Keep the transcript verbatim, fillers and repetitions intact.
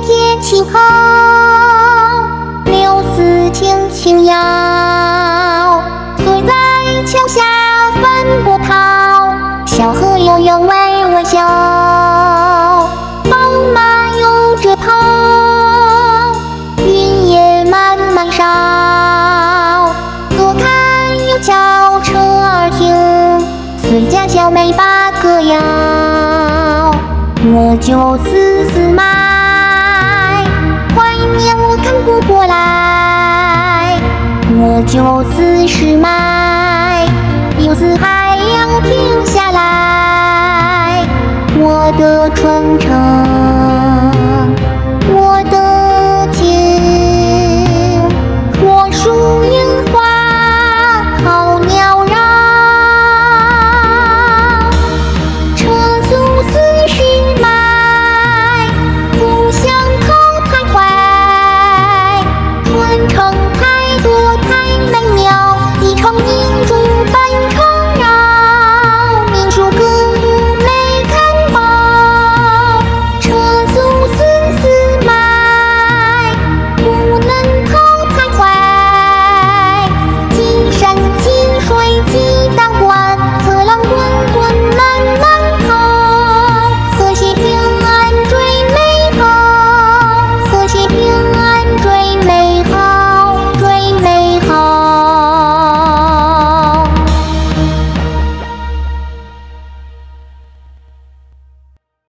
天气好，柳丝轻轻摇，随在桥下翻波涛，小河悠悠微微笑，宝马悠着跑，云也慢慢少，左看右瞧车儿停，随家小妹把歌谣，我就丝丝买，怀念我看不过来，我就丝丝买，有丝还要停下来，我的春城。